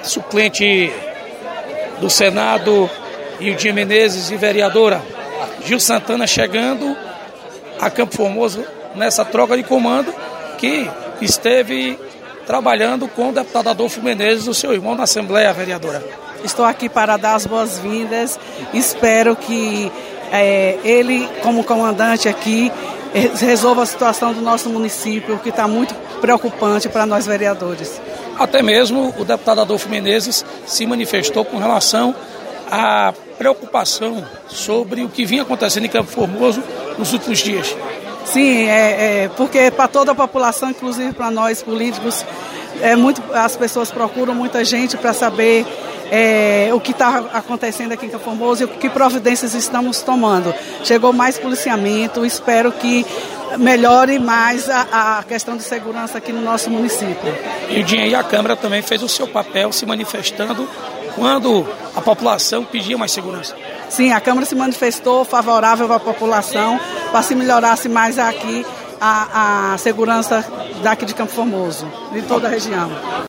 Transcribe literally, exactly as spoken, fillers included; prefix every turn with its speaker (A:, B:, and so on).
A: suplente do Senado, Ildinha Menezes, e vereadora Gil Santana chegando a Campo Formoso nessa troca de comando, que esteve trabalhando com o deputado Adolfo Menezes, o seu irmão, na Assembleia, vereadora.
B: Estou aqui para dar as boas-vindas. Espero que é, ele, como comandante aqui, resolva a situação do nosso município, que está muito preocupante para nós vereadores.
A: Até mesmo o deputado Adolfo Menezes se manifestou com relação à preocupação sobre o que vinha acontecendo em Campo Formoso nos últimos dias.
B: Sim, é, é porque para toda a população, inclusive para nós políticos, é muito, as pessoas procuram muita gente para saber é, o que está acontecendo aqui em Campo Formoso e que providências estamos tomando. Chegou mais policiamento, espero que melhore mais a, a questão de segurança aqui no nosso município.
A: E a Câmara também fez o seu papel se manifestando quando a população pedia mais segurança.
B: Sim, a Câmara se manifestou favorável à população para se melhorasse mais aqui a, a segurança daqui de Campo Formoso, de toda a região.